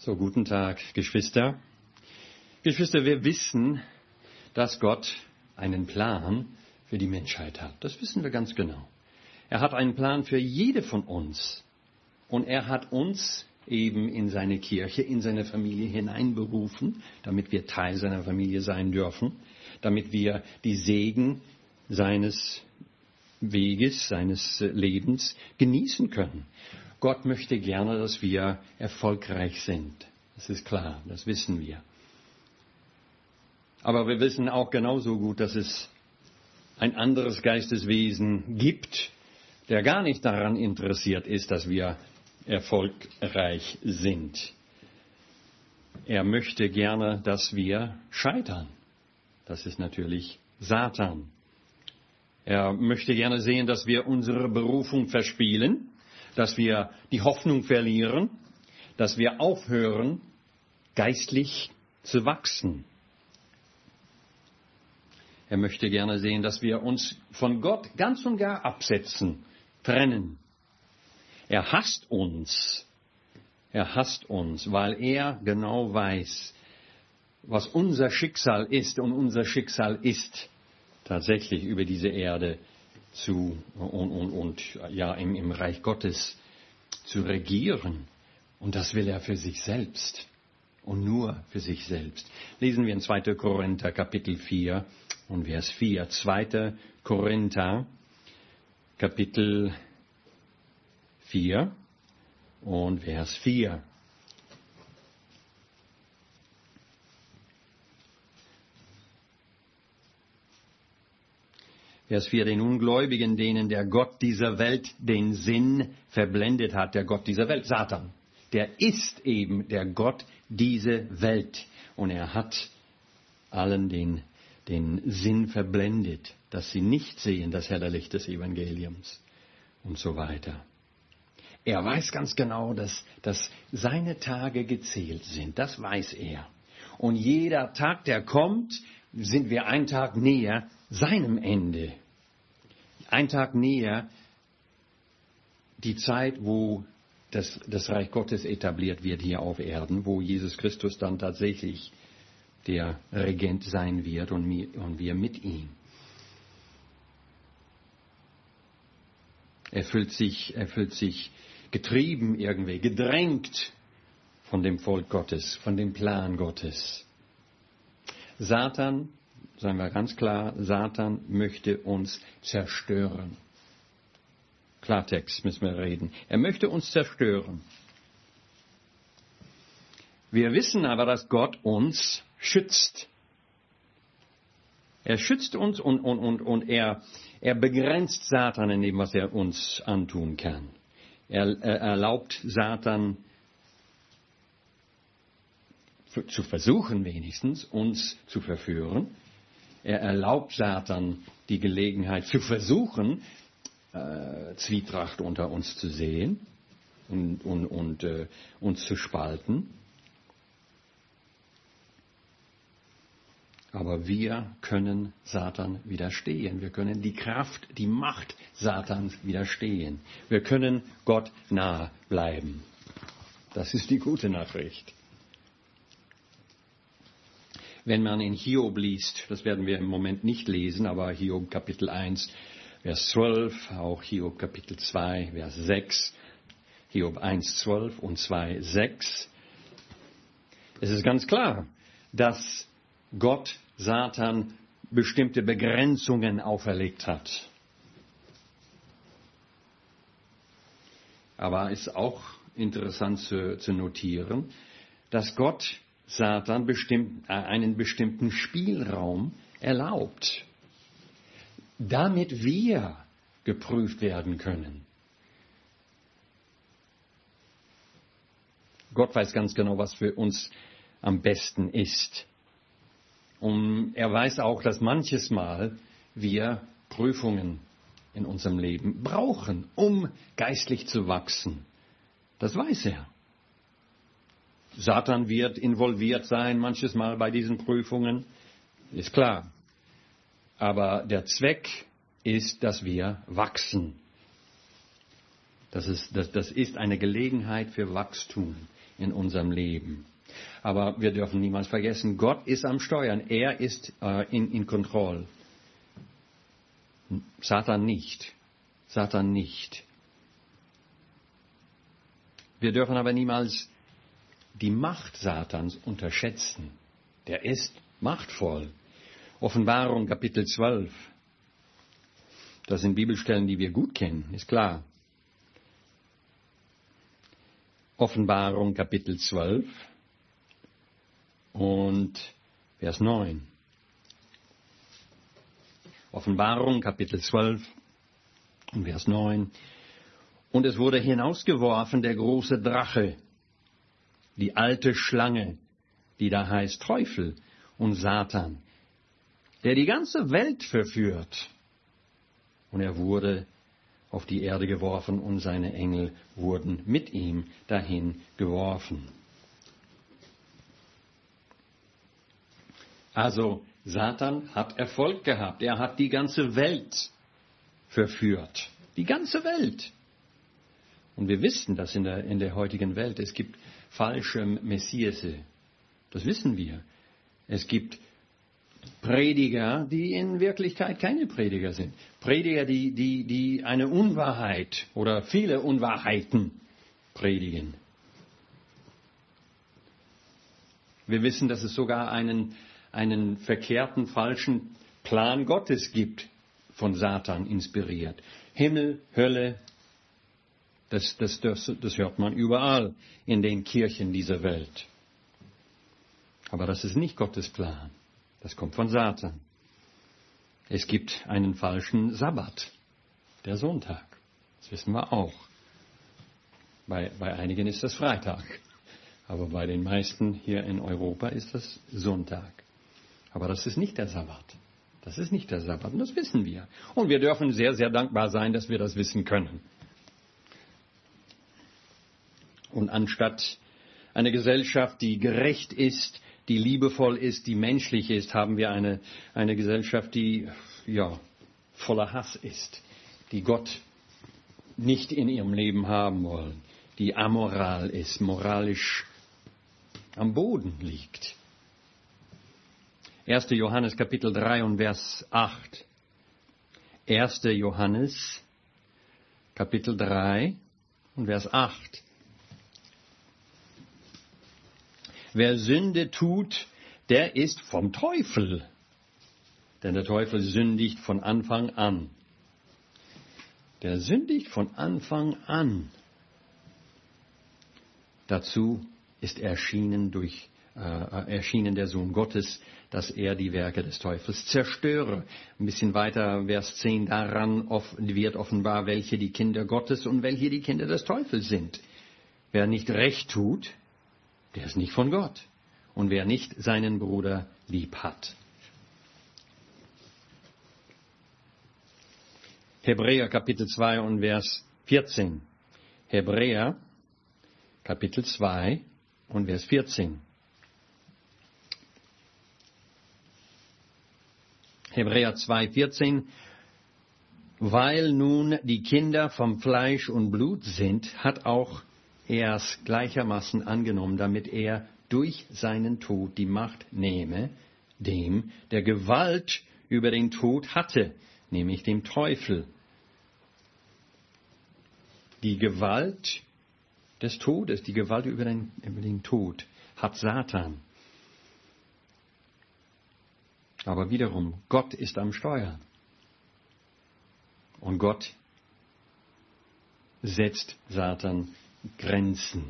So, guten Tag, Geschwister. Geschwister, wir wissen, dass Gott einen Plan für die Menschheit hat. Das wissen wir ganz genau. Er hat einen Plan für jede von uns. Und er hat uns eben in seine Kirche, in seine Familie hineinberufen, damit wir Teil seiner Familie sein dürfen, damit wir die Segen seines Weges, seines Lebens genießen können. Gott möchte gerne, dass wir erfolgreich sind. Das ist klar, das wissen wir. Aber wir wissen auch genauso gut, dass es ein anderes Geisteswesen gibt, der gar nicht daran interessiert ist, dass wir erfolgreich sind. Er möchte gerne, dass wir scheitern. Das ist natürlich Satan. Er möchte gerne sehen, dass wir unsere Berufung verspielen, dass wir die Hoffnung verlieren, dass wir aufhören, geistlich zu wachsen. Er möchte gerne sehen, dass wir uns von Gott ganz und gar absetzen, trennen. Er hasst uns. Er hasst uns, weil er genau weiß, was unser Schicksal ist. Und unser Schicksal ist tatsächlich über diese Erde im Reich Gottes zu regieren. Und das will er für sich selbst. Und nur für sich selbst. Lesen wir in 2. Korinther Kapitel 4 und Vers 4. 2. Korinther Kapitel 4 und Vers 4. Vers 4, den Ungläubigen, denen der Gott dieser Welt den Sinn verblendet hat, der Gott dieser Welt, Satan, der ist eben der Gott dieser Welt. Und er hat allen den Sinn verblendet, dass sie nicht sehen das helle Licht des Evangeliums und so weiter. Er weiß ganz genau, dass seine Tage gezählt sind, das weiß er. Und jeder Tag, der kommt, sind wir einen Tag näher seinem Ende. Ein Tag näher die Zeit, wo das Reich Gottes etabliert wird hier auf Erden, wo Jesus Christus dann tatsächlich der Regent sein wird und wir mit ihm. Er fühlt sich getrieben irgendwie, gedrängt von dem Volk Gottes, von dem Plan Gottes. Satan, sagen wir ganz klar, Satan möchte uns zerstören. Klartext müssen wir reden. Er möchte uns zerstören. Wir wissen aber, dass Gott uns schützt. Er schützt uns und er begrenzt Satan in dem, was er uns antun kann. Er erlaubt Satan zu versuchen wenigstens, uns zu verführen. Er erlaubt Satan die Gelegenheit zu versuchen, Zwietracht unter uns zu sehen und uns zu spalten. Aber wir können Satan widerstehen. Wir können die Kraft, die Macht Satans widerstehen. Wir können Gott nahe bleiben. Das ist die gute Nachricht. Wenn man in Hiob liest, das werden wir im Moment nicht lesen, aber Hiob Kapitel 1, Vers 12, auch Hiob Kapitel 2, Vers 6, Hiob 1, 12 und 2, 6. Es ist ganz klar, dass Gott Satan bestimmte Begrenzungen auferlegt hat. Aber es ist auch interessant zu notieren, dass Gott Satan einen bestimmten Spielraum erlaubt, damit wir geprüft werden können. Gott weiß ganz genau, was für uns am besten ist. Und er weiß auch, dass manches Mal wir Prüfungen in unserem Leben brauchen, um geistlich zu wachsen. Das weiß er. Satan wird involviert sein, manches Mal bei diesen Prüfungen, ist klar. Aber der Zweck ist, dass wir wachsen. Das ist eine Gelegenheit für Wachstum in unserem Leben. Aber wir dürfen niemals vergessen, Gott ist am Steuern. Er ist in Kontrolle. Satan nicht. Satan nicht. Wir dürfen aber niemals die Macht Satans unterschätzen. Der ist machtvoll. Offenbarung Kapitel 12. Das sind Bibelstellen, die wir gut kennen, ist klar. Offenbarung Kapitel 12 und Vers 9. Offenbarung Kapitel 12 und Vers 9. Und es wurde hinausgeworfen der große Drache, die alte Schlange, die da heißt Teufel und Satan, der die ganze Welt verführt. Und er wurde auf die Erde geworfen und seine Engel wurden mit ihm dahin geworfen. Also Satan hat Erfolg gehabt. Er hat die ganze Welt verführt. Die ganze Welt. Und wir wissen, dass in der heutigen Welt es gibt falsche Messiasse. Das wissen wir. Es gibt Prediger, die in Wirklichkeit keine Prediger sind. Prediger, die eine Unwahrheit oder viele Unwahrheiten predigen. Wir wissen, dass es sogar einen verkehrten, falschen Plan Gottes gibt, von Satan inspiriert. Himmel, Hölle, das hört man überall in den Kirchen dieser Welt. Aber das ist nicht Gottes Plan. Das kommt von Satan. Es gibt einen falschen Sabbat, der Sonntag. Das wissen wir auch. Bei einigen ist das Freitag. Aber bei den meisten hier in Europa ist das Sonntag. Aber das ist nicht der Sabbat. Das ist nicht der Sabbat und das wissen wir. Und wir dürfen sehr, sehr dankbar sein, dass wir das wissen können. Und anstatt eine Gesellschaft, die gerecht ist, die liebevoll ist, die menschlich ist, haben wir eine Gesellschaft, die voller Hass ist, die Gott nicht in ihrem Leben haben wollen, die amoral ist, moralisch am Boden liegt. 1. Johannes Kapitel 3 und Vers 8. 1. Johannes Kapitel 3 und Vers 8. Wer Sünde tut, der ist vom Teufel. Denn der Teufel sündigt von Anfang an. Der sündigt von Anfang an. Dazu ist erschienen der Sohn Gottes, dass er die Werke des Teufels zerstöre. Ein bisschen weiter, Vers 10, daran wird offenbar, welche die Kinder Gottes und welche die Kinder des Teufels sind. Wer nicht recht tut, der ist nicht von Gott. Und wer nicht seinen Bruder lieb hat. Hebräer Kapitel 2 und Vers 14. Hebräer Kapitel 2 und Vers 14. Hebräer 2, 14. Weil nun die Kinder vom Fleisch und Blut sind, hat auch er es gleichermaßen angenommen, damit er durch seinen Tod die Macht nehme, dem, der Gewalt über den Tod hatte, nämlich dem Teufel. Die Gewalt des Todes, die Gewalt über den Tod hat Satan. Aber wiederum, Gott ist am Steuer. Und Gott setzt Satan Grenzen.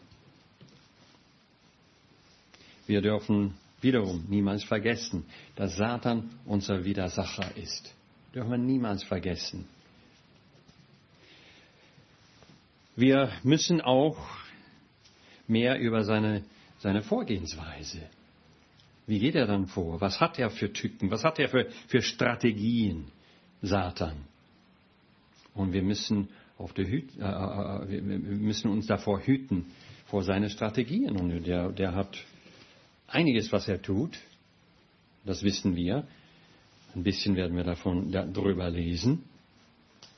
Wir dürfen wiederum niemals vergessen, dass Satan unser Widersacher ist. Dürfen wir niemals vergessen. Wir müssen auch mehr über seine Vorgehensweise. Wie geht er dann vor? Was hat er für Tücken? Was hat er für Strategien, Satan? Und wir müssen wir müssen uns davor hüten, vor seine Strategien. Und der hat einiges, was er tut. Das wissen wir. Ein bisschen werden wir darüber lesen.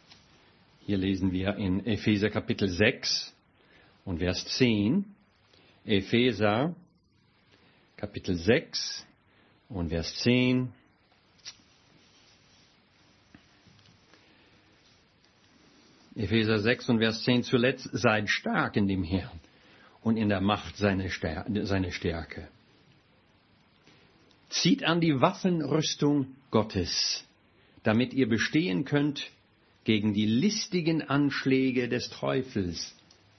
Hier lesen wir in Epheser Kapitel 6 und Vers 10. Epheser, Kapitel 6 und Vers 10. Epheser 6 und Vers 10. Zuletzt seid stark in dem Herrn und in der Macht seiner Stärke. Zieht an die Waffenrüstung Gottes, damit ihr bestehen könnt gegen die listigen Anschläge des Teufels.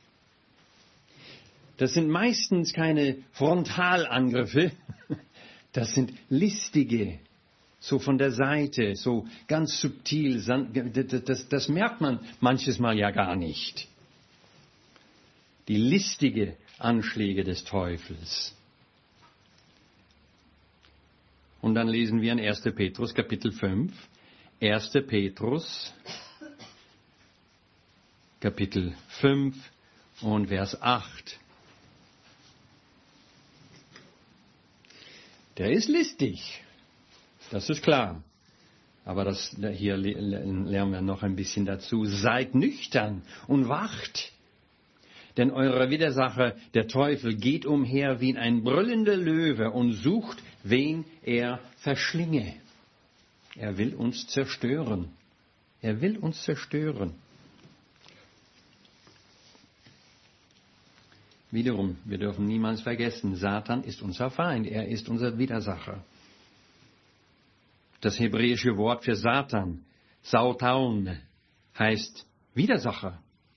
Das sind meistens keine Frontalangriffe, das sind listige, so von der Seite, so ganz subtil, das merkt man manches Mal ja gar nicht. Die listige Anschläge des Teufels. Und dann lesen wir in 1. Petrus, Kapitel 5, 1. Petrus, Kapitel 5 und Vers 8. Der ist listig, das ist klar. Aber hier lernen wir noch ein bisschen dazu. Seid nüchtern und wacht. Denn euer Widersacher, der Teufel, geht umher wie ein brüllender Löwe und sucht, wen er verschlinge. Er will uns zerstören. Er will uns zerstören. Wiederum, wir dürfen niemals vergessen, Satan ist unser Feind, er ist unser Widersacher. Das hebräische Wort für Satan, Sautaun, heißt Widersacher.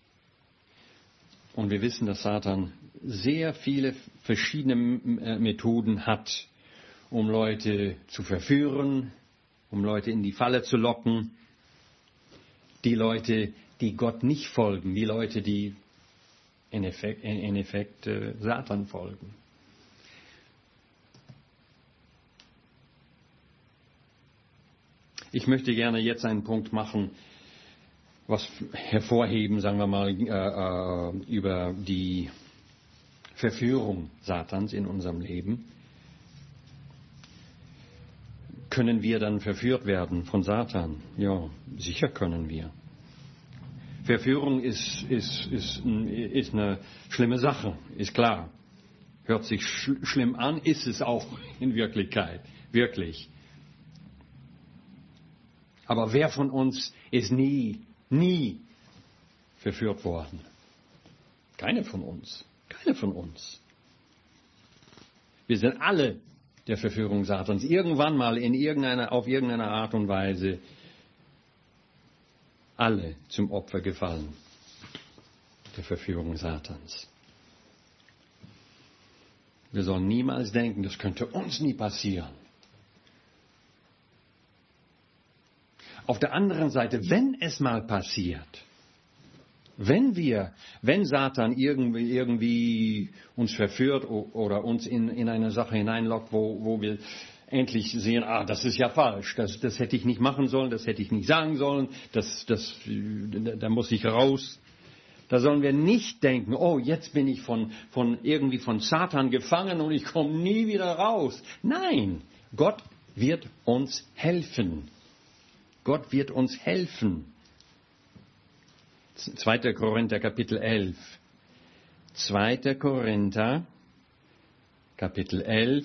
Und wir wissen, dass Satan sehr viele verschiedene Methoden hat, um Leute zu verführen, um Leute in die Falle zu locken. Die Leute, die Gott nicht folgen, die Leute, die in Effekt Satan folgen. Ich möchte gerne jetzt einen Punkt machen, was hervorheben, sagen wir mal, über die Verführung Satans in unserem Leben. Können wir dann verführt werden von Satan? Ja, sicher können wir. Verführung ist eine schlimme Sache, ist klar. Hört sich schlimm an, ist es auch in Wirklichkeit, wirklich. Aber wer von uns ist nie verführt worden? Keine von uns. Wir sind alle der Verführung Satans irgendwann mal auf irgendeine Art und Weise alle zum Opfer gefallen der Verführung Satans. Wir sollen niemals denken, das könnte uns nie passieren. Auf der anderen Seite, wenn es mal passiert, wenn Satan irgendwie uns verführt oder uns in eine Sache hineinlockt, wo wir endlich sehen, das ist ja falsch, das hätte ich nicht machen sollen, das hätte ich nicht sagen sollen, da muss ich raus. Da sollen wir nicht denken, jetzt bin ich von Satan gefangen und ich komme nie wieder raus. Nein, Gott wird uns helfen. Gott wird uns helfen. 2. Korinther, Kapitel 11. 2. Korinther, Kapitel 11.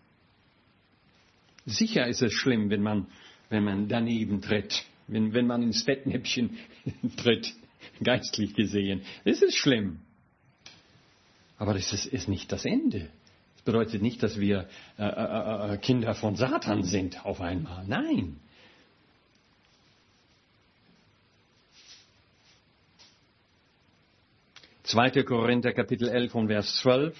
Sicher ist es schlimm, wenn man daneben tritt, wenn man ins Fettnäpfchen tritt, geistlich gesehen. Es ist schlimm. Aber das ist nicht das Ende. Das bedeutet nicht, dass wir Kinder von Satan sind auf einmal. Nein. Zweite Korinther, Kapitel 11 und Vers 12.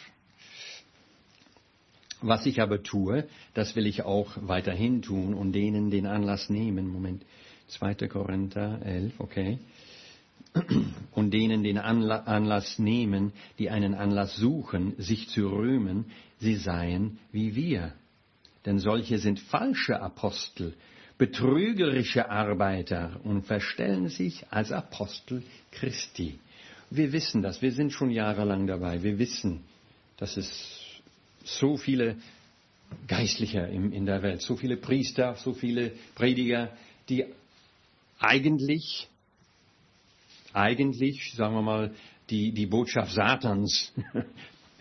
Was ich aber tue, das will ich auch weiterhin tun und denen den Anlass nehmen. Moment, 2. Korinther 11, okay. Und denen den Anlass nehmen, die einen Anlass suchen, sich zu rühmen, sie seien wie wir. Denn solche sind falsche Apostel, betrügerische Arbeiter und verstellen sich als Apostel Christi. Wir wissen das, wir sind schon jahrelang dabei. Wir wissen, dass es so viele Geistliche in der Welt, so viele Priester, so viele Prediger, die eigentlich, sagen wir mal, die Botschaft Satans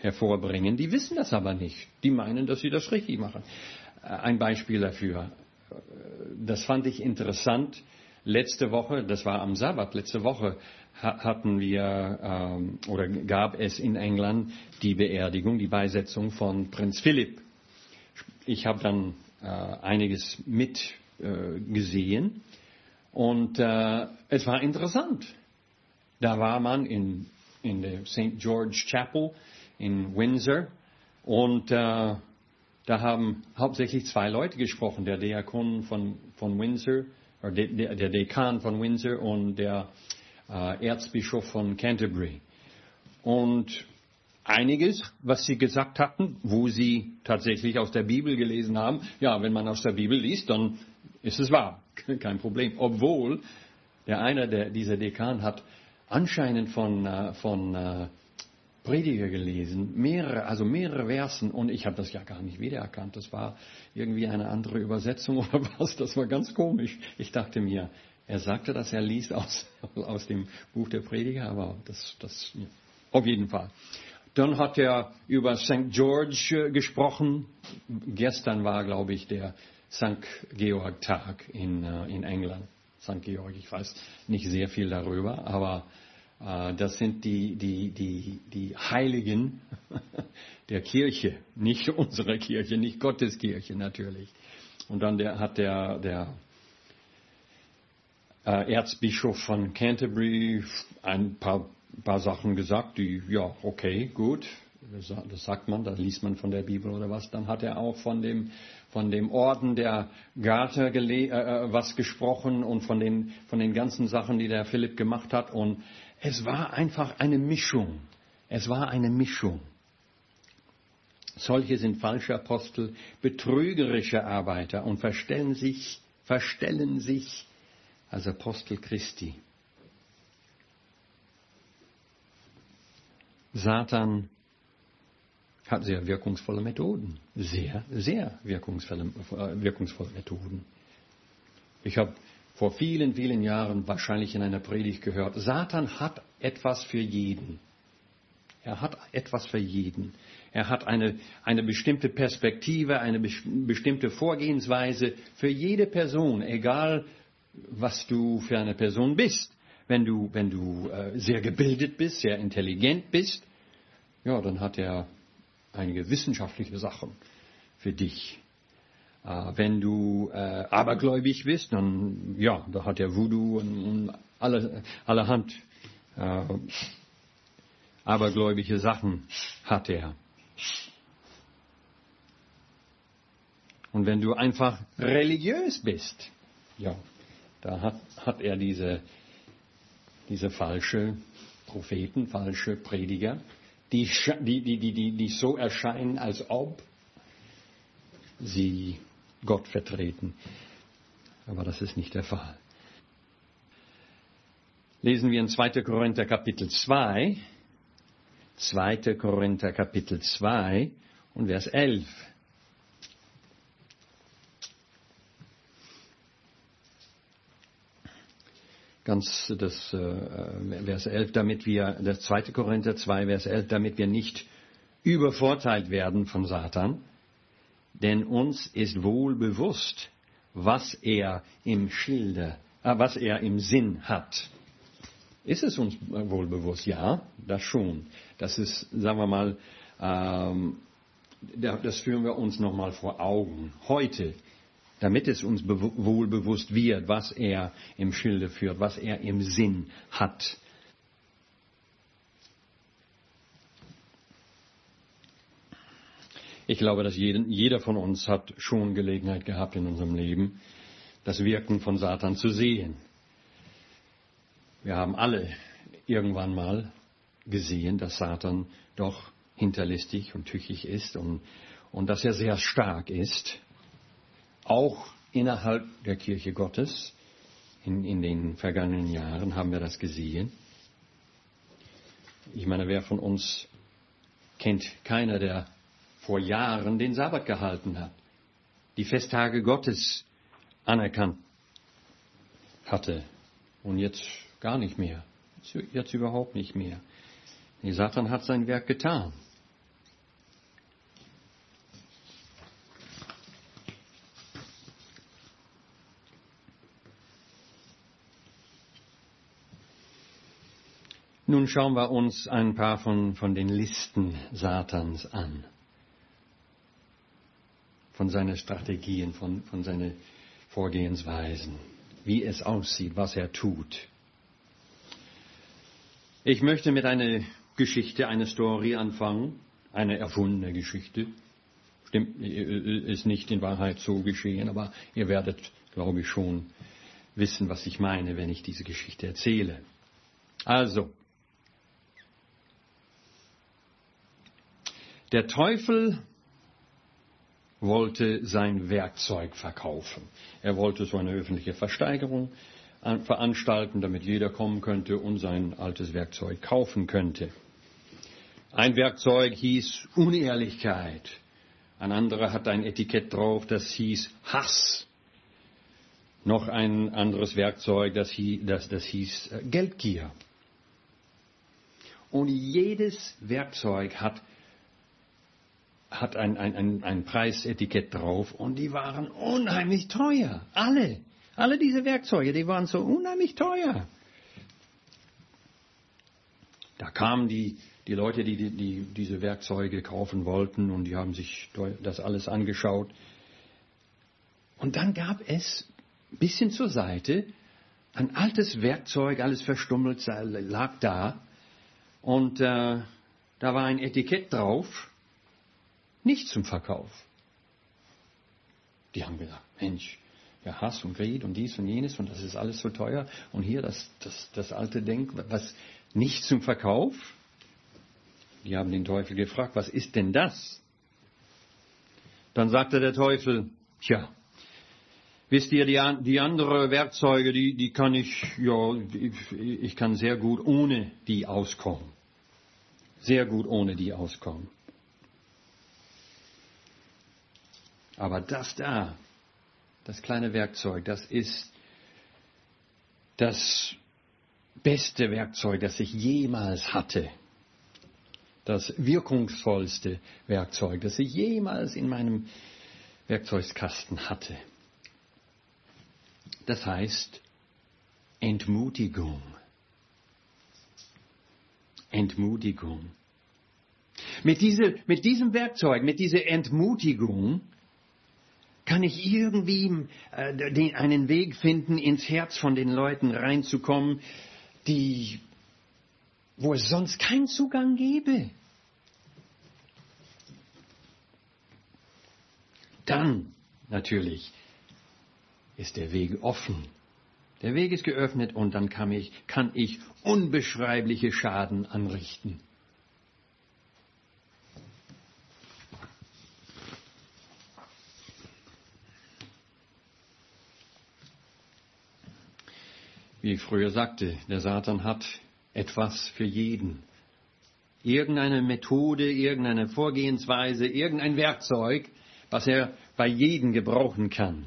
hervorbringen. Die wissen das aber nicht. Die meinen, dass sie das richtig machen. Ein Beispiel dafür. Das fand ich interessant. Letzte Woche, das war am Sabbat, letzte Woche hatten wir oder gab es in England die Beerdigung, die Beisetzung von Prinz Philipp. Ich habe dann einiges mitgesehen und es war interessant. Da war man in der St. George Chapel in Windsor und da haben hauptsächlich zwei Leute gesprochen, der Diakon von Windsor, oder der Dekan von Windsor und der Erzbischof von Canterbury. Und einiges, was sie gesagt hatten, wo sie tatsächlich aus der Bibel gelesen haben, ja, wenn man aus der Bibel liest, dann ist es wahr, kein Problem. Obwohl dieser Dekan hat anscheinend von Prediger gelesen, mehrere Versen, und ich habe das ja gar nicht wiedererkannt. Das war irgendwie eine andere Übersetzung oder was, das war ganz komisch. Ich dachte mir, er sagte, dass er liest aus dem Buch der Prediger, aber das ja, auf jeden Fall. Dann hat er über St. George gesprochen. Gestern war, glaube ich, der St. Georg-Tag in England. St. Georg, ich weiß nicht sehr viel darüber, aber das sind die Heiligen der Kirche, nicht unserer Kirche, nicht Gottes Kirche natürlich. Und dann hat der Erzbischof von Canterbury ein paar Sachen gesagt, die, ja, okay, gut, das sagt man, da liest man von der Bibel oder was. Dann hat er auch von dem Orden der Garter was gesprochen und von den ganzen Sachen, die der Philipp gemacht hat. Und es war einfach eine Mischung. Es war eine Mischung. Solche sind falsche Apostel, betrügerische Arbeiter und verstellen sich als Apostel Christi. Satan hat sehr wirkungsvolle Methoden. Sehr, sehr wirkungsvolle Methoden. Ich habe vor vielen, vielen Jahren wahrscheinlich in einer Predigt gehört, Satan hat etwas für jeden. Er hat etwas für jeden. Er hat eine bestimmte Perspektive, eine bestimmte Vorgehensweise für jede Person, egal was du für eine Person bist. Wenn du sehr gebildet bist, sehr intelligent bist, ja, dann hat er einige wissenschaftliche Sachen für dich. Wenn du abergläubig bist, dann, ja, da hat er Voodoo und allerhand abergläubige Sachen hat er. Und wenn du einfach religiös bist, ja, da hat er diese falsche Propheten, falsche Prediger, die so erscheinen, als ob sie Gott vertreten. Aber das ist nicht der Fall. Lesen wir in 2. Korinther Kapitel 2. 2. Korinther Kapitel 2 und Vers 11. Vers 11, das 2. Korinther 2, Vers 11, damit wir nicht übervorteilt werden von Satan, denn uns ist wohl bewusst, was er im Sinn hat. Ist es uns wohl bewusst? Ja, das schon. Das ist, sagen wir mal, das führen wir uns nochmal vor Augen. Heute, damit es uns wohl bewusst wird, was er im Schilde führt, was er im Sinn hat. Ich glaube, dass jeder von uns hat schon Gelegenheit gehabt in unserem Leben, das Wirken von Satan zu sehen. Wir haben alle irgendwann mal gesehen, dass Satan doch hinterlistig und tüchtig ist und dass er sehr stark ist. Auch innerhalb der Kirche Gottes, in den vergangenen Jahren haben wir das gesehen. Ich meine, wer von uns kennt keiner, der vor Jahren den Sabbat gehalten hat, die Festtage Gottes anerkannt hatte und jetzt gar nicht mehr, jetzt überhaupt nicht mehr. Der Satan hat sein Werk getan. Nun schauen wir uns ein paar von den Listen Satans an. Von seinen Strategien, von seinen Vorgehensweisen, wie es aussieht, was er tut. Ich möchte mit einer Geschichte, einer Story anfangen, eine erfundene Geschichte. Stimmt, ist nicht in Wahrheit so geschehen, aber ihr werdet, glaube ich, schon wissen, was ich meine, wenn ich diese Geschichte erzähle. Also, der Teufel wollte sein Werkzeug verkaufen. Er wollte so eine öffentliche Versteigerung veranstalten, damit jeder kommen könnte und sein altes Werkzeug kaufen könnte. Ein Werkzeug hieß Unehrlichkeit. Ein anderer hat ein Etikett drauf, das hieß Hass. Noch ein anderes Werkzeug, das hieß Geldgier. Und jedes Werkzeug hat ein Preisetikett drauf und die waren unheimlich teuer. Alle diese Werkzeuge, die waren so unheimlich teuer. Da kamen die Leute, die diese Werkzeuge kaufen wollten und die haben sich das alles angeschaut. Und dann gab es ein bisschen zur Seite ein altes Werkzeug, alles verstummelt, lag da. Und da war ein Etikett drauf. Nicht zum Verkauf. Die haben gesagt, Mensch, ja, Hass und Greed und dies und jenes und das ist alles so teuer. Und hier das alte Denk, was nicht zum Verkauf? Die haben den Teufel gefragt, was ist denn das? Dann sagte der Teufel, tja, wisst ihr, die anderen Werkzeuge, die kann ich kann sehr gut ohne die auskommen. Sehr gut ohne die auskommen. Aber das kleine Werkzeug, das ist das beste Werkzeug, das ich jemals hatte. Das wirkungsvollste Werkzeug, das ich jemals in meinem Werkzeugkasten hatte. Das heißt Entmutigung. Entmutigung. Mit diesem Werkzeug, mit dieser Entmutigung, kann ich irgendwie einen Weg finden, ins Herz von den Leuten reinzukommen, wo es sonst keinen Zugang gäbe. Dann, natürlich, ist der Weg offen. Der Weg ist geöffnet und dann kann ich unbeschreibliche Schaden anrichten. Wie ich früher sagte, der Satan hat etwas für jeden. Irgendeine Methode, irgendeine Vorgehensweise, irgendein Werkzeug, was er bei jedem gebrauchen kann.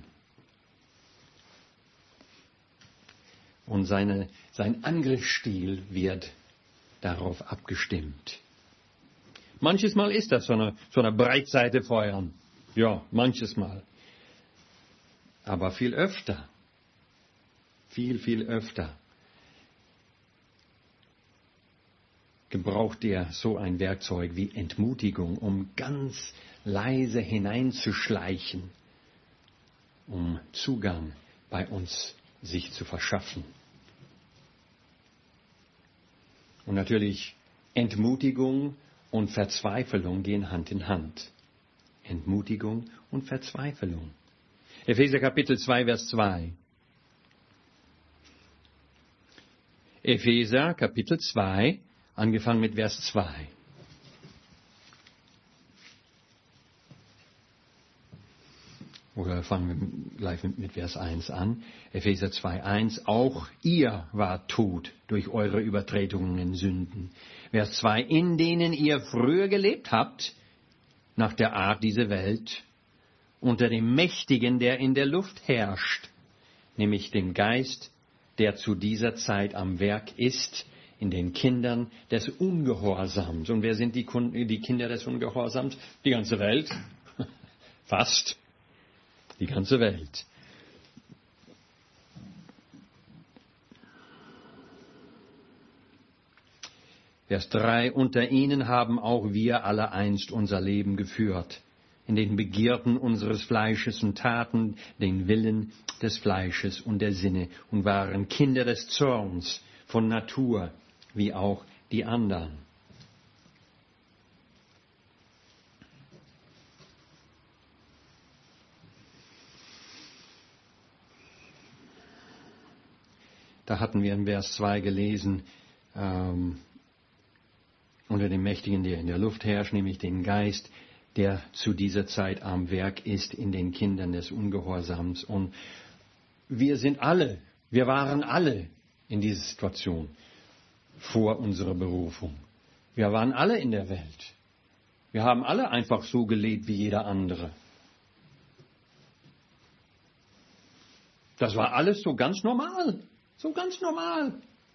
Und sein Angriffsstil wird darauf abgestimmt. Manches Mal ist das so eine Breitseite feuern. Ja, manches Mal. Aber viel öfter. Viel öfter gebraucht er so ein Werkzeug wie Entmutigung, um ganz leise hineinzuschleichen, um Zugang bei uns sich zu verschaffen. Und natürlich Entmutigung und Verzweiflung gehen Hand in Hand. Entmutigung und Verzweiflung. Epheser Kapitel 2, Vers 2. Epheser, Kapitel 2, angefangen mit Vers 2. Oder fangen wir gleich mit Vers 1 an. Epheser 2, 1. Auch ihr wart tot durch eure Übertretungen und Sünden. Vers 2. In denen ihr früher gelebt habt, nach der Art dieser Welt, unter dem Mächtigen, der in der Luft herrscht, nämlich dem Geist, der zu dieser Zeit am Werk ist, in den Kindern des Ungehorsams. Und wer sind die Kinder des Ungehorsams? Die ganze Welt. Fast. Die ganze Welt. Vers 3, unter ihnen haben auch wir alle einst unser Leben geführt, in den Begierden unseres Fleisches und taten den Willen des Fleisches und der Sinne und waren Kinder des Zorns von Natur, wie auch die anderen. Da hatten wir in Vers 2 gelesen, unter dem Mächtigen, der in der Luft herrscht, nämlich den Geist, der zu dieser Zeit am Werk ist in den Kindern des Ungehorsams. Und wir waren alle in dieser Situation vor unserer Berufung. Wir waren alle in der Welt. Wir haben alle einfach so gelebt wie jeder andere. Das war alles so ganz normal. So ganz normal.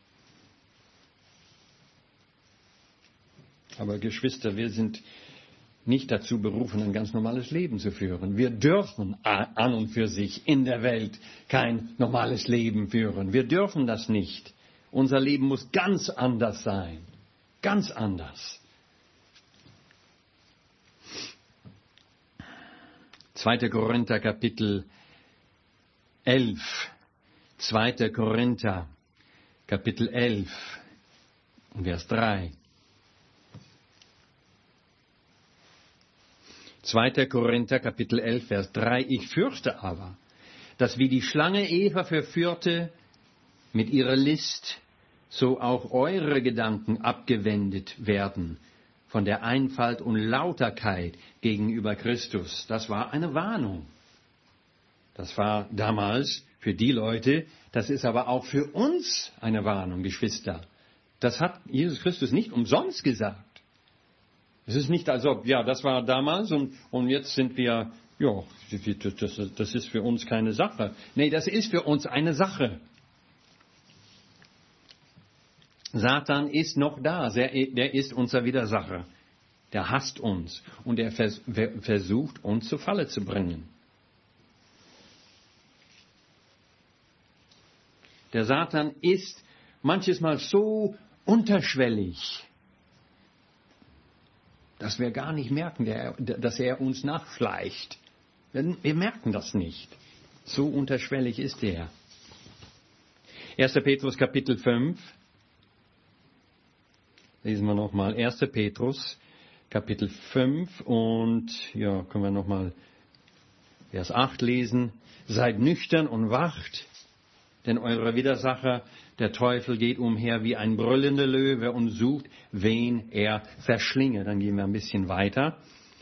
Aber Geschwister, wir sind nicht dazu berufen, ein ganz normales Leben zu führen. Wir dürfen an und für sich in der Welt kein normales Leben führen. Wir dürfen das nicht. Unser Leben muss ganz anders sein. Ganz anders. 2. Korinther Kapitel 11. 2. Korinther Kapitel 11, Vers 3. 2. Korinther Kapitel 11, Vers 3. Ich fürchte aber, dass wie die Schlange Eva verführte mit ihrer List, so auch eure Gedanken abgewendet werden von der Einfalt und Lauterkeit gegenüber Christus. Das war eine Warnung. Das war damals für die Leute, das ist aber auch für uns eine Warnung, Geschwister. Das hat Jesus Christus nicht umsonst gesagt. Es ist nicht, als ob, ja, das war damals und jetzt sind wir, ja, das ist für uns keine Sache. Nee, das ist für uns eine Sache. Satan ist noch da, der ist unser Widersacher. Der hasst uns und er versucht, uns zur Falle zu bringen. Der Satan ist manches Mal so unterschwellig, dass wir gar nicht merken, dass er uns nachschleicht. Wir merken das nicht. So unterschwellig ist er. 1. Petrus Kapitel 5. Lesen wir nochmal. 1. Petrus Kapitel 5 und ja, können wir nochmal Vers 8 lesen. Seid nüchtern und wacht. Denn eure Widersacher, der Teufel, geht umher wie ein brüllender Löwe und sucht, wen er verschlinge. Dann gehen wir ein bisschen weiter.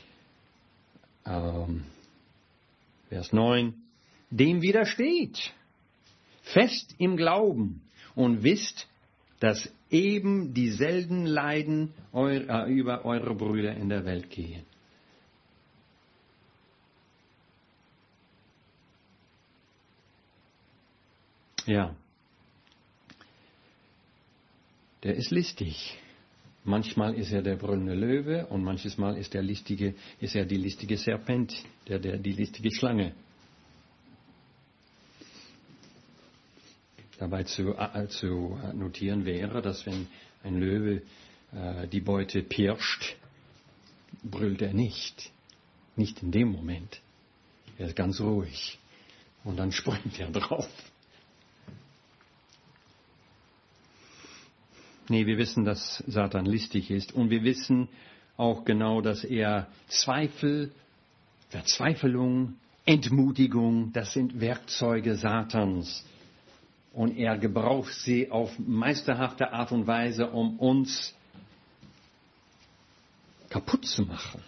Vers 9. Dem widersteht, fest im Glauben und wisst, dass eben dieselben Leiden über eure Brüder in der Welt gehen. Ja, der ist listig. Manchmal ist er der brüllende Löwe und manches Mal ist er die listige Serpent, die listige Schlange. Dabei zu notieren wäre, dass wenn ein Löwe die Beute pirscht, brüllt er nicht. Nicht in dem Moment. Er ist ganz ruhig. Und dann springt er drauf. Nee, wir wissen, dass Satan listig ist. Und wir wissen auch genau, dass er Zweifel, Verzweiflung, Entmutigung, das sind Werkzeuge Satans. Und er gebraucht sie auf meisterhafte Art und Weise, um uns kaputt zu machen.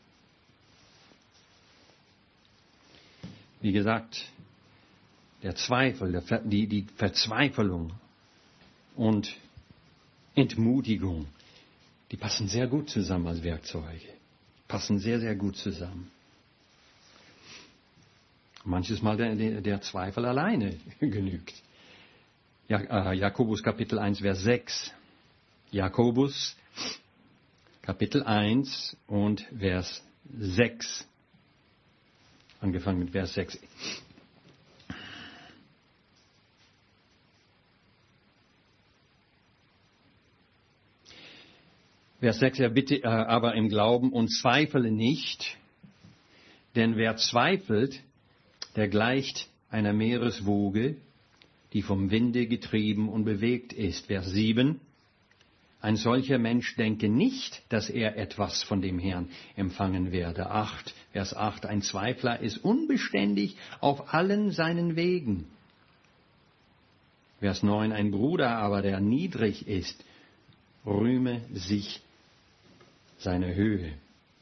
Wie gesagt, der Zweifel, die Verzweiflung und Entmutigung, die passen sehr gut zusammen als Werkzeuge. Passen sehr, sehr gut zusammen. Manches Mal der Zweifel alleine genügt. Jakobus Kapitel 1, Vers 6. Jakobus Kapitel 1 und Vers 6. Angefangen mit Vers 6. Vers 6, bitte aber im Glauben und zweifle nicht, denn wer zweifelt, der gleicht einer Meereswoge, die vom Winde getrieben und bewegt ist. Vers 7, ein solcher Mensch denke nicht, dass er etwas von dem Herrn empfangen werde. Vers 8, ein Zweifler ist unbeständig auf allen seinen Wegen. Vers 9, ein Bruder aber, der niedrig ist, rühme sich seine Höhe.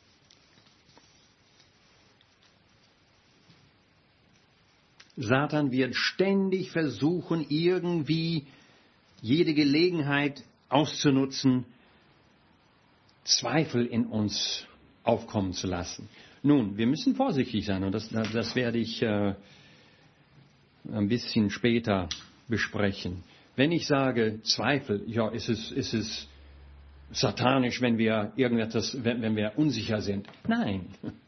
Satan wird ständig versuchen, irgendwie jede Gelegenheit auszunutzen, Zweifel in uns aufkommen zu lassen. Nun, wir müssen vorsichtig sein und das werde ich ein bisschen später besprechen. Wenn ich sage Zweifel, ja, ist es satanisch, wenn wir unsicher sind? Nein.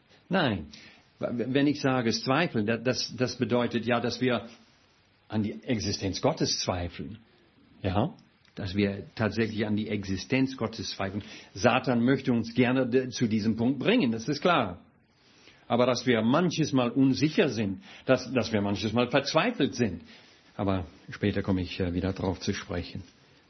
Wenn ich sage Zweifel, das bedeutet ja, dass wir an die Existenz Gottes zweifeln. Ja, dass wir tatsächlich an die Existenz Gottes zweifeln. Satan möchte uns gerne zu diesem Punkt bringen, das ist klar. Aber dass wir manches Mal unsicher sind, dass wir manches Mal verzweifelt sind. Aber später komme ich wieder darauf zu sprechen.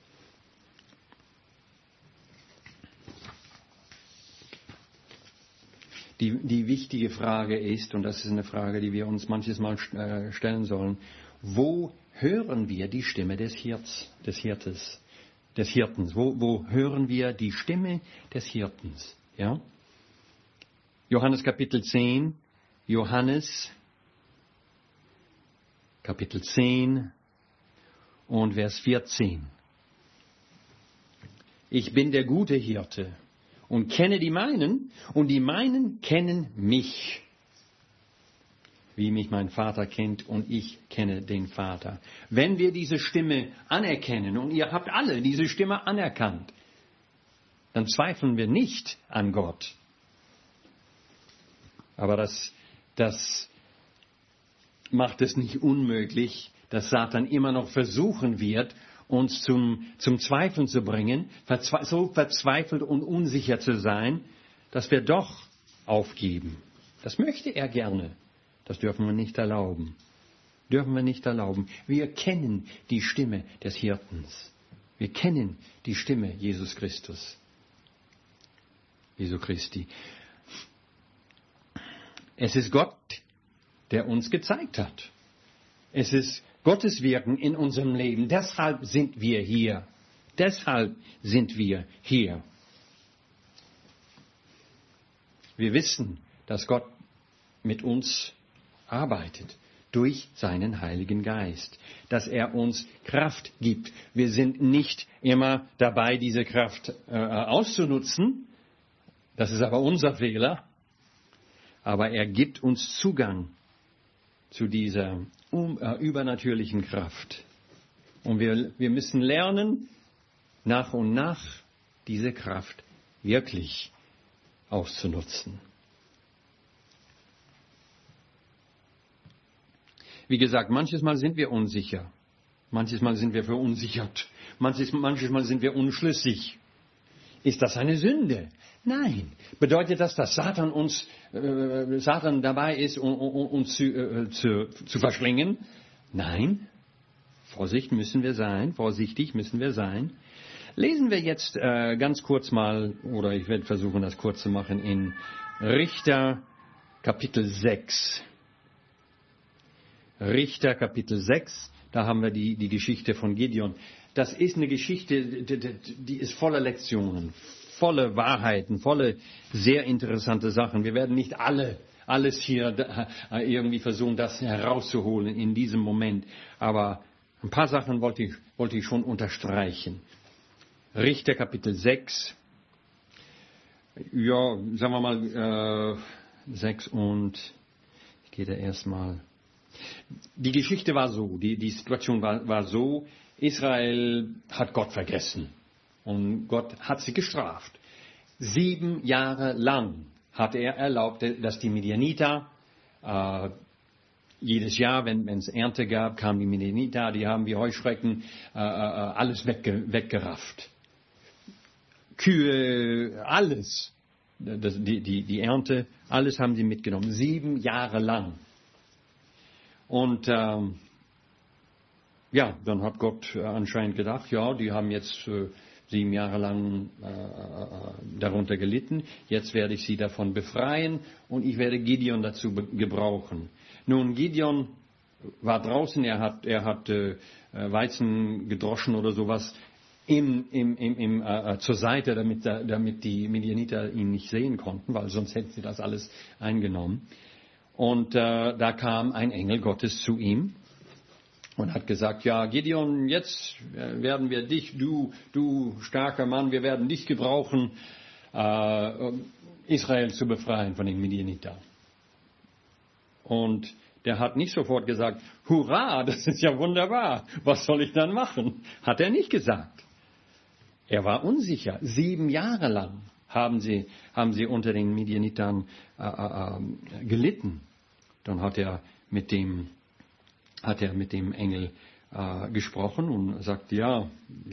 Die wichtige Frage ist, und das ist eine Frage, die wir uns manches Mal stellen sollen, wo hören wir die Stimme des Hirtens? Wo hören wir die Stimme des Hirtens? Ja? Johannes Kapitel 10, Kapitel 10 und Vers 14. Ich bin der gute Hirte und kenne die meinen, und die meinen kennen mich, wie mich mein Vater kennt und ich kenne den Vater. Wenn wir diese Stimme anerkennen, und ihr habt alle diese Stimme anerkannt, dann zweifeln wir nicht an Gott. Aber das macht es nicht unmöglich, dass Satan immer noch versuchen wird, uns zum Zweifeln zu bringen, so verzweifelt und unsicher zu sein, dass wir doch aufgeben. Das möchte er gerne. Das dürfen wir nicht erlauben. Wir kennen die Stimme des Hirtens. Wir kennen die Stimme Jesu Christi. Es ist Gott, der uns gezeigt hat. Es ist Gottes Wirken in unserem Leben. Deshalb sind wir hier. Wir wissen, dass Gott mit uns arbeitet durch seinen Heiligen Geist, dass er uns Kraft gibt. Wir sind nicht immer dabei, diese Kraft auszunutzen. Das ist aber unser Fehler. Aber er gibt uns Zugang zu dieser übernatürlichen Kraft. Und wir müssen lernen, nach und nach diese Kraft wirklich auszunutzen. Wie gesagt, manches Mal sind wir unsicher. Manches Mal sind wir verunsichert. Manches Mal sind wir unschlüssig. Ist das eine Sünde? Nein. Bedeutet das, dass Satan dabei ist, uns zu verschlingen? Nein. Vorsichtig müssen wir sein. Lesen wir jetzt ganz kurz mal, oder ich werde versuchen, das kurz zu machen, in Richter Kapitel 6. Richter Kapitel 6, da haben wir die Geschichte von Gideon. Das ist eine Geschichte, die ist voller Lektionen, voller Wahrheiten, voller sehr interessante Sachen. Wir werden nicht alles hier irgendwie versuchen, das herauszuholen in diesem Moment. Aber ein paar Sachen wollte ich schon unterstreichen. Richter Kapitel 6, ja, sagen wir mal 6 und ich gehe da erstmal. Die Geschichte war so, die Situation war so, Israel hat Gott vergessen und Gott hat sie gestraft. 7 Jahre lang hat er erlaubt, dass die Midianiter, jedes Jahr, wenn es Ernte gab, kamen die Midianiter, die haben wie Heuschrecken alles weggerafft. Kühe, alles. Die Ernte, alles haben sie mitgenommen. 7 Jahre lang. Und dann hat Gott anscheinend gedacht, ja, die haben jetzt 7 Jahre lang darunter gelitten. Jetzt werde ich sie davon befreien und ich werde Gideon dazu gebrauchen. Nun, Gideon war draußen, er hat Weizen gedroschen oder sowas zur Seite, damit die Midianiter ihn nicht sehen konnten, weil sonst hätten sie das alles eingenommen. Und da kam ein Engel Gottes zu ihm und hat gesagt, ja, Gideon, jetzt werden wir dich, du starker Mann, wir werden dich gebrauchen, Israel zu befreien von den Midianitern. Und der hat nicht sofort gesagt, hurra, das ist ja wunderbar, was soll ich dann machen? Hat er nicht gesagt. Er war unsicher. 7 Jahre lang haben sie unter den Midianitern gelitten. Dann hat er mit dem Engel gesprochen und sagt, ja,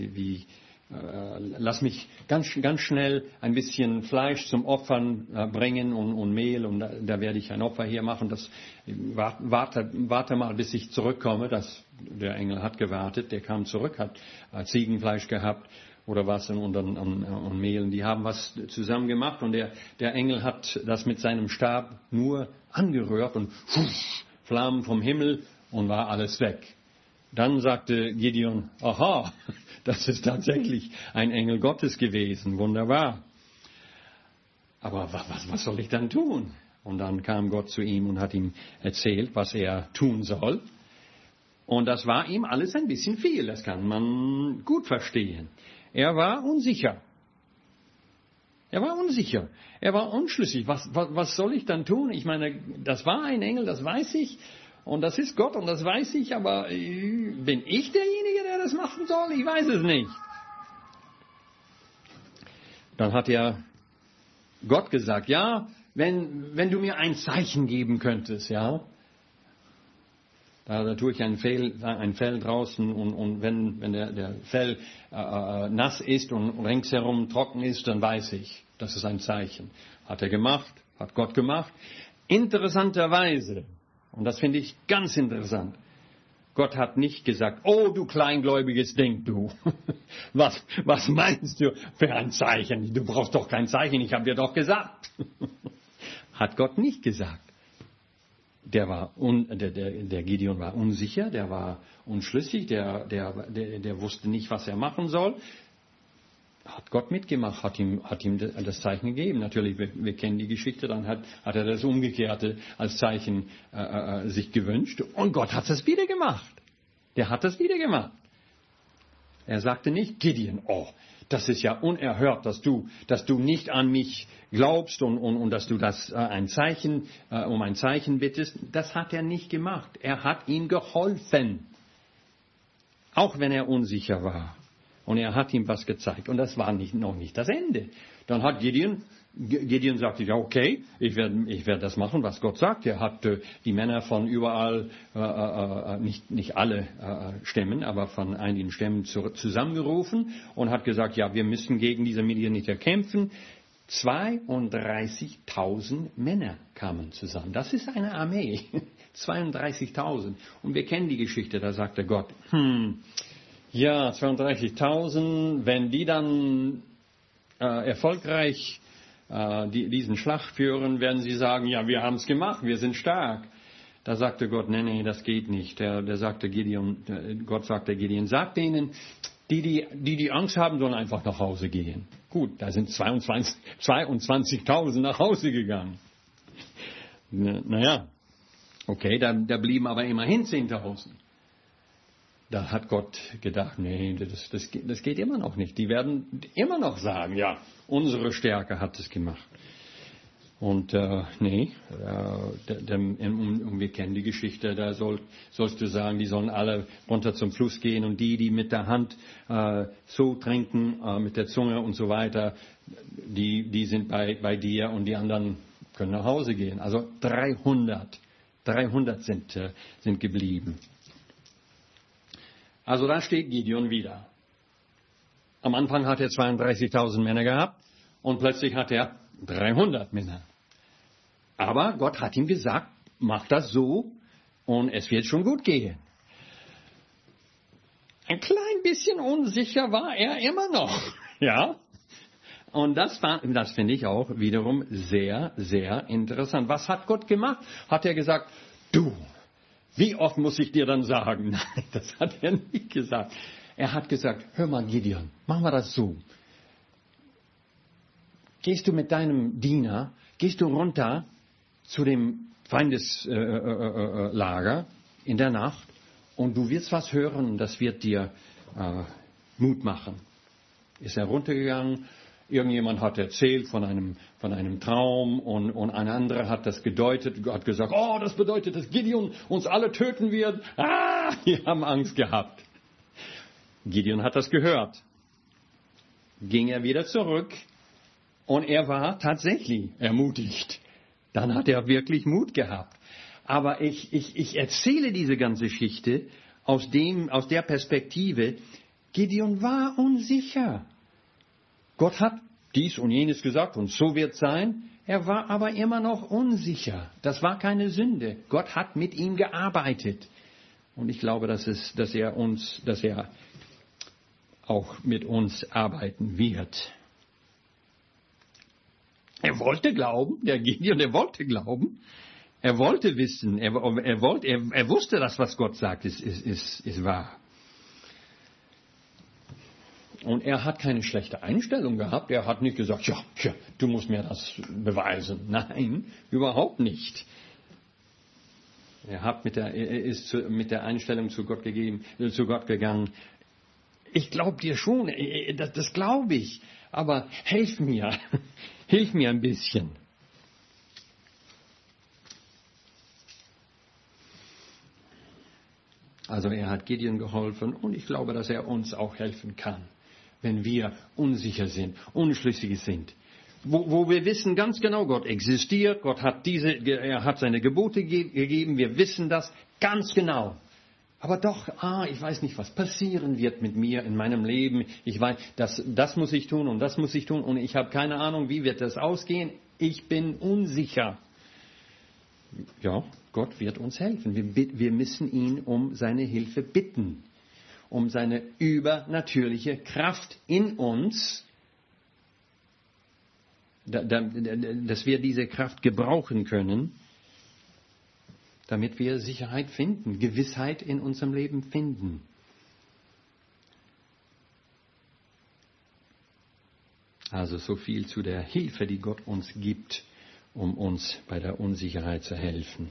lass mich ganz schnell ein bisschen Fleisch zum Opfern bringen und Mehl und da werde ich ein Opfer hier machen. Warte mal, bis ich zurückkomme. Der Engel hat gewartet, der kam zurück, hat Ziegenfleisch gehabt oder was und Mehl. Die haben was zusammen gemacht und der Engel hat das mit seinem Stab nur angerührt und Flammen vom Himmel und war alles weg. Dann sagte Gideon, aha, das ist tatsächlich ein Engel Gottes gewesen, wunderbar. Aber was soll ich dann tun? Und dann kam Gott zu ihm und hat ihm erzählt, was er tun soll. Und das war ihm alles ein bisschen viel, das kann man gut verstehen. Er war unsicher. Er war unschlüssig. Was soll ich dann tun? Ich meine, das war ein Engel, das weiß ich. Und das ist Gott und das weiß ich, aber bin ich derjenige, der das machen soll? Ich weiß es nicht. Dann hat Gott gesagt, ja, wenn du mir ein Zeichen geben könntest, ja, da tue ich ein Fell draußen und wenn der Fell nass ist und ringsherum trocken ist, dann weiß ich, das ist ein Zeichen. Hat Gott gemacht. Interessanterweise, und das finde ich ganz interessant, Gott hat nicht gesagt, oh du kleingläubiges Ding, du, was meinst du für ein Zeichen? Du brauchst doch kein Zeichen, ich habe dir doch gesagt. Hat Gott nicht gesagt. Der Gideon war unsicher, der war unschlüssig, der wusste nicht, was er machen soll. Hat Gott mitgemacht, hat ihm das Zeichen gegeben. Natürlich, wir kennen die Geschichte, dann hat er das Umgekehrte als Zeichen sich gewünscht. Und Gott hat das wieder gemacht. Der hat das wieder gemacht. Er sagte nicht, Gideon, oh, das ist ja unerhört, dass du nicht an mich glaubst und dass du um ein Zeichen bittest. Das hat er nicht gemacht. Er hat ihm geholfen. Auch wenn er unsicher war. Und er hat ihm was gezeigt. Und das war noch nicht das Ende. Dann hat Gideon sagte, ja okay, ich werde das machen, was Gott sagt. Er hat die Männer von überall, nicht alle Stämmen, aber von einigen Stämmen zusammengerufen und hat gesagt, ja, wir müssen gegen diese Midianiter kämpfen. 32.000 Männer kamen zusammen. Das ist eine Armee. 32.000. Und wir kennen die Geschichte, da sagte Gott, ja, 32.000, wenn die dann erfolgreich diesen Schlag führen, werden sie sagen, ja, wir haben es gemacht, wir sind stark. Da sagte Gott, nee, das geht nicht. Gott sagte Gideon, sagt denen, die Angst haben, sollen einfach nach Hause gehen. Gut, da sind 22.000 nach Hause gegangen. Naja, okay, da blieben aber immerhin 10.000. Da hat Gott gedacht, nee, das geht immer noch nicht. Die werden immer noch sagen, ja, unsere Stärke hat es gemacht. Und wir kennen die Geschichte, da sollst du sagen, die sollen alle runter zum Fluss gehen und die mit der Hand so trinken, mit der Zunge und so weiter, die sind bei dir und die anderen können nach Hause gehen. Also 300 sind geblieben. Also da steht Gideon wieder. Am Anfang hat er 32.000 Männer gehabt und plötzlich hat er 300 Männer. Aber Gott hat ihm gesagt, mach das so und es wird schon gut gehen. Ein klein bisschen unsicher war er immer noch. Ja? Und das finde ich auch wiederum sehr, sehr interessant. Was hat Gott gemacht? Hat er gesagt, du, wie oft muss ich dir dann sagen? Nein, das hat er nicht gesagt. Er hat gesagt, hör mal Gideon, machen wir das so. Gehst du mit deinem Diener, gehst du runter zu dem Feindeslager in der Nacht und du wirst was hören, das wird dir Mut machen. Ist er runtergegangen, irgendjemand hat erzählt von einem Traum und ein anderer hat das gedeutet, hat gesagt, oh, das bedeutet, dass Gideon uns alle töten wird. Wir haben Angst gehabt. Gideon hat das gehört. Ging er wieder zurück und er war tatsächlich ermutigt. Dann hat er wirklich Mut gehabt. Aber ich erzähle diese ganze Geschichte aus der Perspektive, Gideon war unsicher. Gott hat dies und jenes gesagt und so wird es sein. Er war aber immer noch unsicher. Das war keine Sünde. Gott hat mit ihm gearbeitet. Und ich glaube, dass er auch mit uns arbeiten wird. Er wollte glauben, der Gideon, der wollte glauben. Er wollte wissen, er wusste, dass was Gott sagt, ist wahr. Und er hat keine schlechte Einstellung gehabt. Er hat nicht gesagt, ja, du musst mir das beweisen. Nein, überhaupt nicht. Er ist mit der Einstellung zu Gott gegangen. Ich glaube dir schon, das glaube ich. Aber hilf mir ein bisschen. Also er hat Gideon geholfen und ich glaube, dass er uns auch helfen kann, wenn wir unsicher sind, unschlüssig sind. Wo wir wissen ganz genau, Gott existiert, er hat seine Gebote gegeben, wir wissen das ganz genau. Aber doch, ich weiß nicht, was passieren wird mit mir in meinem Leben. Ich weiß, das muss ich tun und das muss ich tun und ich habe keine Ahnung, wie wird das ausgehen. Ich bin unsicher. Ja, Gott wird uns helfen. Wir müssen ihn um seine Hilfe bitten, um seine übernatürliche Kraft in uns, dass wir diese Kraft gebrauchen können, damit wir Sicherheit finden, Gewissheit in unserem Leben finden. Also so viel zu der Hilfe, die Gott uns gibt, um uns bei der Unsicherheit zu helfen.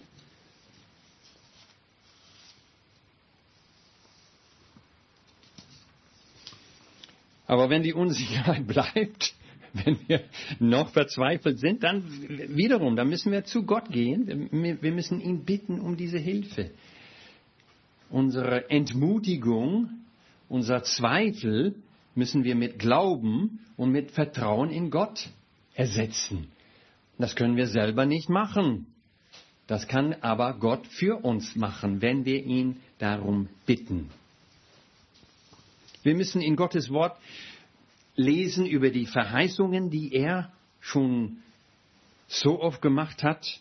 Aber wenn die Unsicherheit bleibt, wenn wir noch verzweifelt sind, dann müssen wir zu Gott gehen. Wir müssen ihn bitten um diese Hilfe. Unsere Entmutigung, unser Zweifel müssen wir mit Glauben und mit Vertrauen in Gott ersetzen. Das können wir selber nicht machen. Das kann aber Gott für uns machen, wenn wir ihn darum bitten. Wir müssen in Gottes Wort lesen über die Verheißungen, die er schon so oft gemacht hat.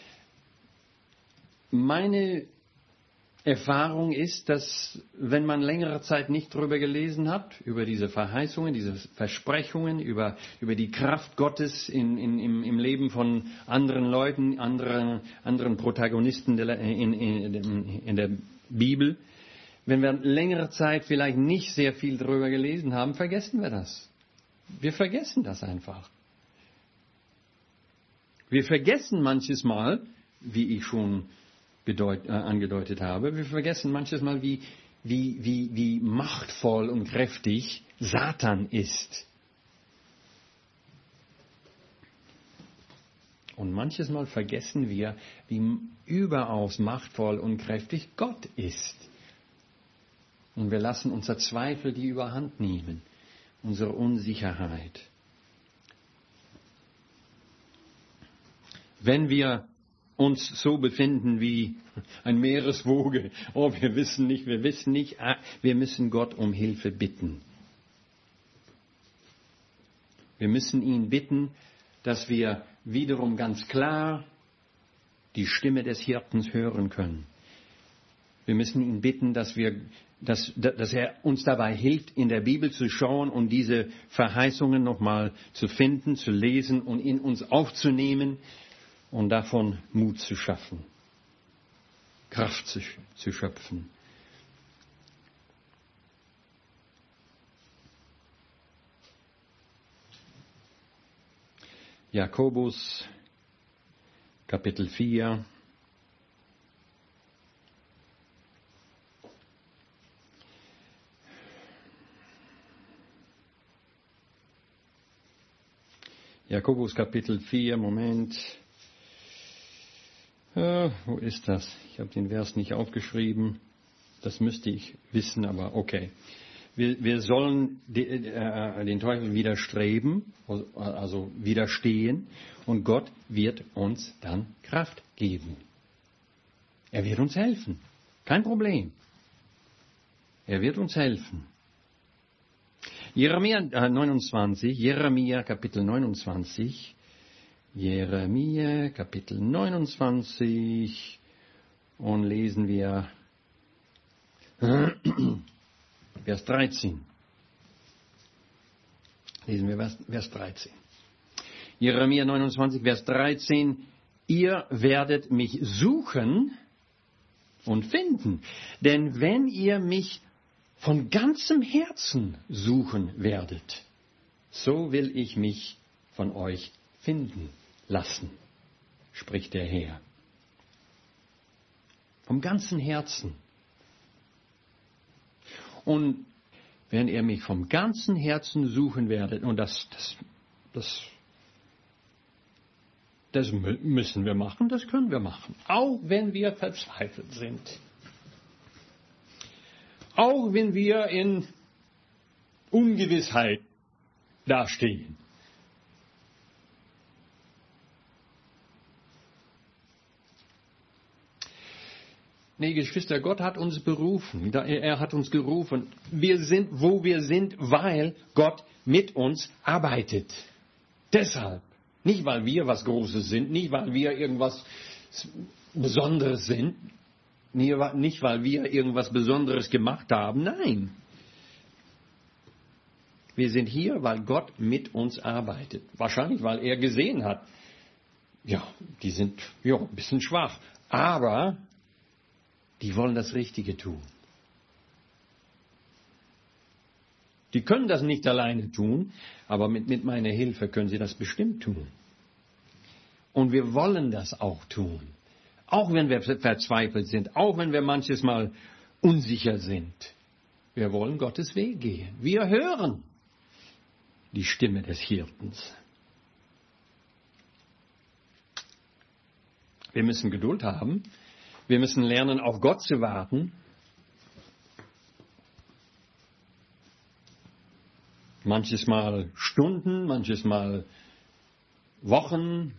Meine Erfahrung ist, dass wenn man längere Zeit nicht darüber gelesen hat, über diese Verheißungen, diese Versprechungen, über die Kraft Gottes im Leben von anderen Leuten, anderen Protagonisten in der Bibel, wenn wir längere Zeit vielleicht nicht sehr viel darüber gelesen haben, vergessen wir das. Wir vergessen das einfach. Wir vergessen manches Mal, wie ich schon angedeutet habe, wir vergessen manches Mal, wie machtvoll und kräftig Satan ist. Und manches Mal vergessen wir, wie überaus machtvoll und kräftig Gott ist. Und wir lassen unser Zweifel die Überhand nehmen, unsere Unsicherheit. Wenn wir uns so befinden wie ein Meereswoge, wir wissen nicht, wir müssen Gott um Hilfe bitten. Wir müssen ihn bitten, dass wir wiederum ganz klar die Stimme des Hirtens hören können. Wir müssen ihn bitten, dass er uns dabei hilft, in der Bibel zu schauen und diese Verheißungen nochmal zu finden, zu lesen und in uns aufzunehmen und davon Mut zu schaffen, Kraft zu schöpfen. Jakobus, Kapitel 4. Jakobus, Kapitel 4, Moment. Wo ist das? Ich habe den Vers nicht aufgeschrieben. Das müsste ich wissen, aber okay. Wir sollen den Teufel widerstreben, also widerstehen, und Gott wird uns dann Kraft geben. Er wird uns helfen. Kein Problem. Er wird uns helfen. Jeremia 29, Jeremia Kapitel 29, Jeremia Kapitel 29 und lesen wir Vers 13. Lesen wir Vers 13. Jeremia 29, Vers 13. Ihr werdet mich suchen und finden, denn wenn ihr mich von ganzem Herzen suchen werdet, so will ich mich von euch finden lassen, spricht der Herr. Vom ganzen Herzen. Und wenn ihr mich vom ganzen Herzen suchen werdet, und das müssen wir machen, das können wir machen, auch wenn wir verzweifelt sind. Auch wenn wir in Ungewissheit dastehen. Nee, Geschwister, Gott hat uns berufen. Er hat uns gerufen. Wir sind, wo wir sind, weil Gott mit uns arbeitet. Deshalb. Nicht, weil wir was Großes sind, nicht, weil wir irgendwas Besonderes sind. Nicht, weil wir irgendwas Besonderes gemacht haben, nein. Wir sind hier, weil Gott mit uns arbeitet. Wahrscheinlich, weil er gesehen hat, ja, die sind ein bisschen schwach, aber die wollen das Richtige tun. Die können das nicht alleine tun, aber mit meiner Hilfe können sie das bestimmt tun. Und wir wollen das auch tun. Auch wenn wir verzweifelt sind, auch wenn wir manches Mal unsicher sind. Wir wollen Gottes Weg gehen. Wir hören die Stimme des Hirtens. Wir müssen Geduld haben. Wir müssen lernen, auf Gott zu warten. Manches Mal Stunden, manches Mal Wochen.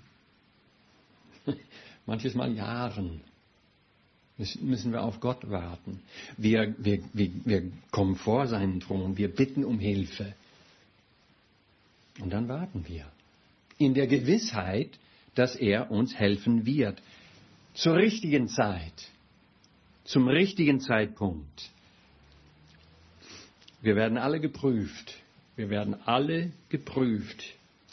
Manches Mal Jahren müssen wir auf Gott warten. Wir kommen vor seinen Thron, wir bitten um Hilfe. Und dann warten wir. In der Gewissheit, dass er uns helfen wird. Zur richtigen Zeit. Zum richtigen Zeitpunkt. Wir werden alle geprüft. Wir werden alle geprüft.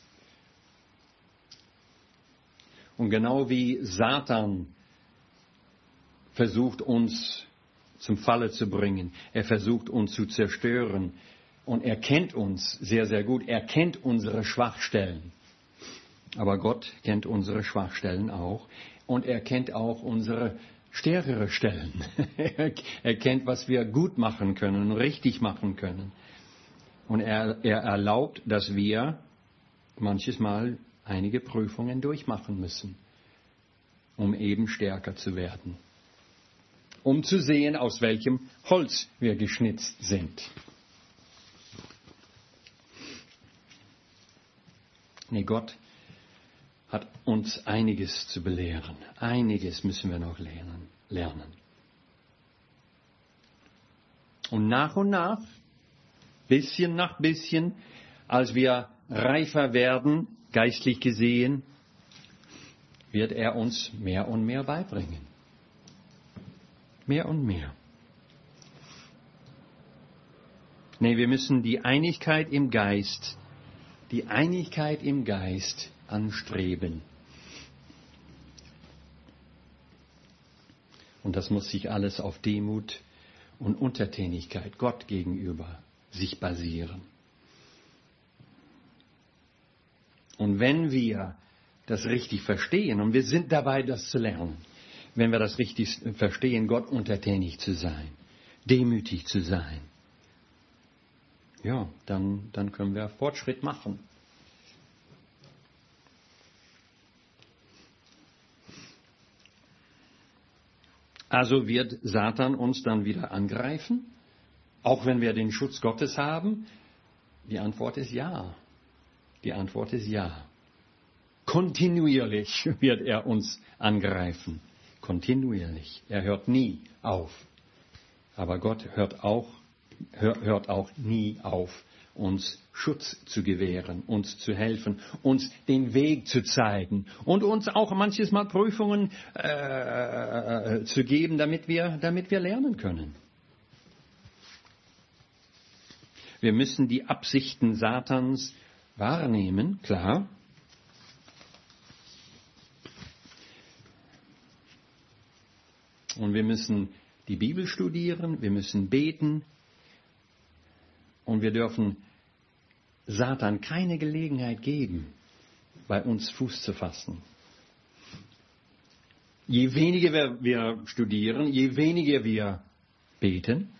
Und genau wie Satan versucht, uns zum Falle zu bringen, er versucht, uns zu zerstören. Und er kennt uns sehr, sehr gut. Er kennt unsere Schwachstellen. Aber Gott kennt unsere Schwachstellen auch. Und er kennt auch unsere stärkere Stellen. Er kennt, was wir gut machen können, richtig machen können. Und er erlaubt, dass wir manches Mal einige Prüfungen durchmachen müssen, um eben stärker zu werden. Um zu sehen, aus welchem Holz wir geschnitzt sind. Nee, Gott hat uns einiges zu belehren. Einiges müssen wir noch lernen. Und nach, bisschen nach bisschen, als wir reifer werden, geistlich gesehen, wird er uns mehr und mehr beibringen. Mehr und mehr. Nee, wir müssen die Einigkeit im Geist anstreben. Und das muss sich alles auf Demut und Untertänigkeit Gott gegenüber sich basieren. Und wenn wir das richtig verstehen, und wir sind dabei, das zu lernen, wenn wir das richtig verstehen, Gott untertänig zu sein, demütig zu sein, ja, dann können wir Fortschritt machen. Also wird Satan uns dann wieder angreifen, auch wenn wir den Schutz Gottes haben? Die Antwort ist ja. Die Antwort ist ja. Kontinuierlich wird er uns angreifen. Kontinuierlich. Er hört nie auf. Aber Gott hört auch nie auf, uns Schutz zu gewähren, uns zu helfen, uns den Weg zu zeigen und uns auch manches Mal Prüfungen zu geben, damit wir lernen können. Wir müssen die Absichten Satans wahrnehmen, klar. Und wir müssen die Bibel studieren, wir müssen beten und wir dürfen Satan keine Gelegenheit geben, bei uns Fuß zu fassen. Je weniger wir studieren, je weniger wir beten,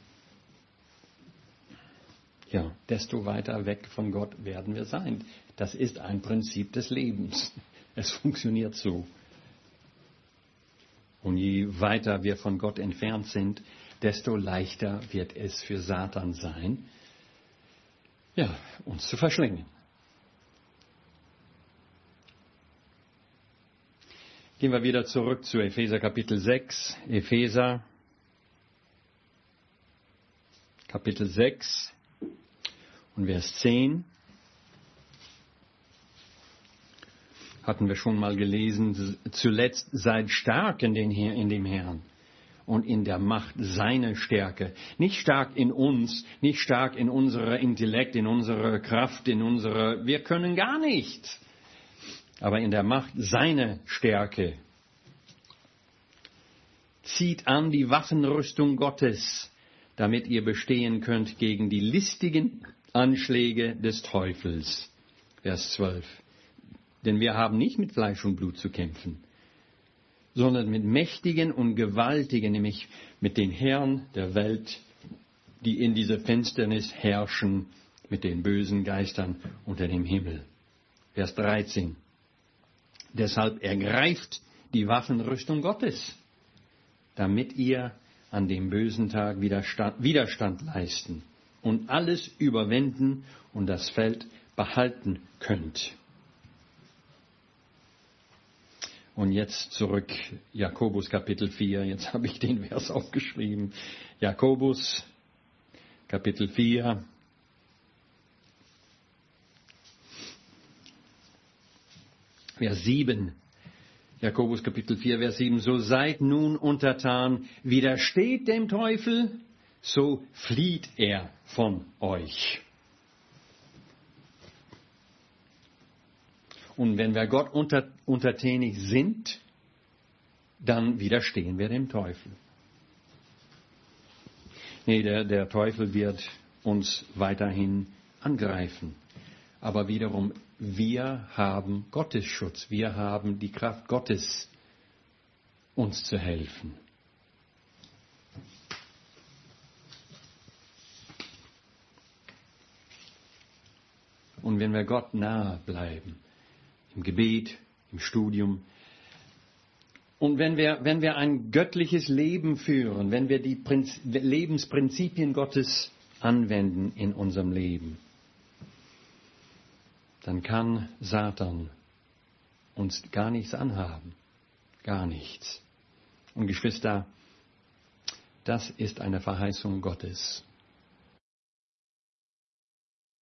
ja, desto weiter weg von Gott werden wir sein. Das ist ein Prinzip des Lebens. Es funktioniert so. Und je weiter wir von Gott entfernt sind, desto leichter wird es für Satan sein, ja, uns zu verschlingen. Gehen wir wieder zurück zu Epheser Kapitel 6. Epheser Kapitel 6 und Vers 10. Hatten wir schon mal gelesen, zuletzt seid stark in dem Herrn und in der Macht seiner Stärke. Nicht stark in uns, nicht stark in unserem Intellekt, in unserer Kraft, wir können gar nichts. Aber in der Macht seiner Stärke. Zieht an die Waffenrüstung Gottes, damit ihr bestehen könnt gegen die listigen Anschläge des Teufels. Vers 12. Denn wir haben nicht mit Fleisch und Blut zu kämpfen, sondern mit Mächtigen und Gewaltigen, nämlich mit den Herren der Welt, die in dieser Finsternis herrschen, mit den bösen Geistern unter dem Himmel. Vers 13. Deshalb ergreift die Waffenrüstung Gottes, damit ihr an dem bösen Tag Widerstand leisten und alles überwinden und das Feld behalten könnt. Und jetzt zurück, Jakobus Kapitel 4, jetzt habe ich den Vers aufgeschrieben. Jakobus Kapitel 4. Vers 7. Jakobus Kapitel 4, Vers 7. So seid nun untertan, widersteht dem Teufel, so flieht er von euch. Und wenn wir Gott untertänig sind, dann widerstehen wir dem Teufel. Nee, der Teufel wird uns weiterhin angreifen. Aber wiederum, wir haben Gottes Schutz. Wir haben die Kraft Gottes, uns zu helfen. Und wenn wir Gott nahe bleiben, im Gebet, im Studium. Und wenn wir ein göttliches Leben führen, wenn wir die Lebensprinzipien Gottes anwenden in unserem Leben, dann kann Satan uns gar nichts anhaben. Gar nichts. Und Geschwister, das ist eine Verheißung Gottes.